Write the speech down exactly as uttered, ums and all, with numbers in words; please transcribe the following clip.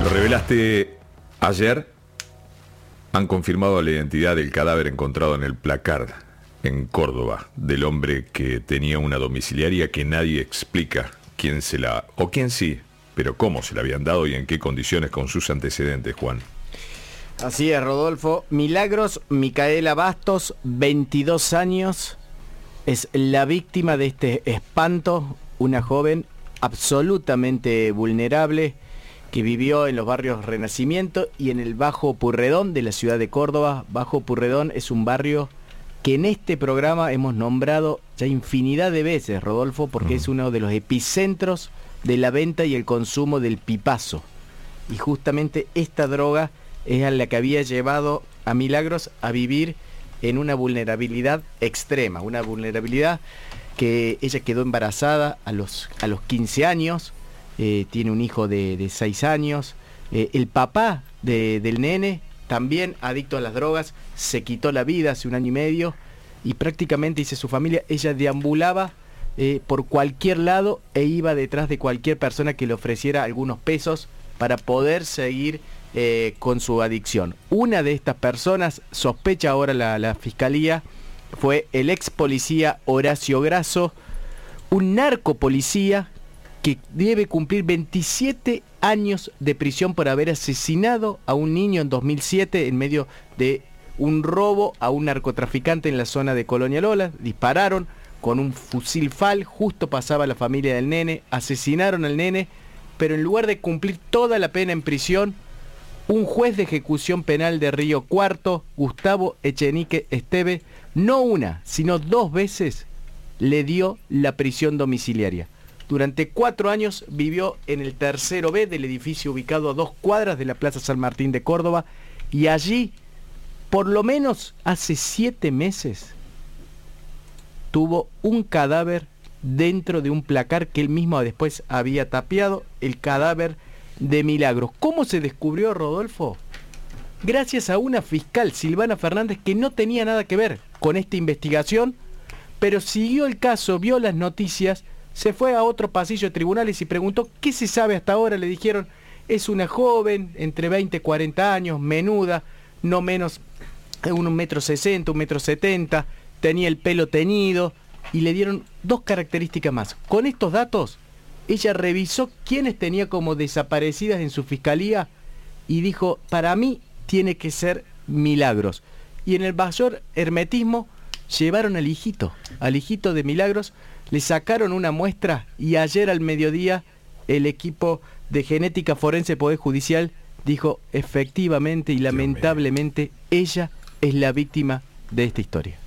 Lo revelaste ayer. Han confirmado la identidad del cadáver encontrado en el Placard, en Córdoba, del hombre que tenía una domiciliaria que nadie explica quién se la... o quién sí, pero cómo se la habían dado y en qué condiciones con sus antecedentes, Juan. Así es, Rodolfo. Milagros Micaela Bastos, veintidós años, es la víctima de este espanto, una joven absolutamente vulnerable que vivió en los barrios Renacimiento y en el Bajo Purredón de la ciudad de Córdoba. Bajo Purredón es un barrio que en este programa hemos nombrado ya infinidad de veces, Rodolfo, porque uh-huh. es uno de los epicentros de la venta y el consumo del pipazo. Y justamente esta droga es la que había llevado a Milagros a vivir en una vulnerabilidad extrema, una vulnerabilidad que ella quedó embarazada a los, a los quince años, eh, tiene un hijo de, de seis años, eh, el papá de, del nene, también adicto a las drogas, se quitó la vida hace un año y medio y prácticamente, dice su familia, ella deambulaba eh, por cualquier lado e iba detrás de cualquier persona que le ofreciera algunos pesos para poder seguir eh, con su adicción. Una de estas personas, sospecha ahora la, la fiscalía, fue el ex policía Horacio Grasso, un narcopolicía que debe cumplir veintisiete años de prisión por haber asesinado a un niño en dos mil siete en medio de un robo a un narcotraficante en la zona de Colonia Lola. Dispararon con un fusil FAL, justo pasaba la familia del nene, asesinaron al nene, pero en lugar de cumplir toda la pena en prisión, un juez de ejecución penal de Río Cuarto, Gustavo Echenique Esteve, no una, sino dos veces le dio la prisión domiciliaria. Durante cuatro años vivió en el tercero B del edificio ubicado a dos cuadras de la Plaza San Martín de Córdoba y allí, por lo menos hace siete meses, tuvo un cadáver dentro de un placar que él mismo después había tapiado, el cadáver de Milagros. ¿Cómo se descubrió, Rodolfo? Gracias a una fiscal, Silvana Fernández, que no tenía nada que ver con esta investigación, pero siguió el caso, vio las noticias, se fue a otro pasillo de tribunales y preguntó ¿qué se sabe hasta ahora? Le dijeron, es una joven entre veinte y cuarenta años, menuda, no menos de un metro sesenta, un metro setenta, tenía el pelo teñido, y le dieron dos características más. Con estos datos, ella revisó quiénes tenía como desaparecidas en su fiscalía y dijo, para mí tiene que ser Milagros. Y en el mayor hermetismo llevaron al hijito, al hijito de Milagros, le sacaron una muestra y ayer al mediodía el equipo de genética forense Poder Judicial dijo efectivamente y lamentablemente ella es la víctima de esta historia.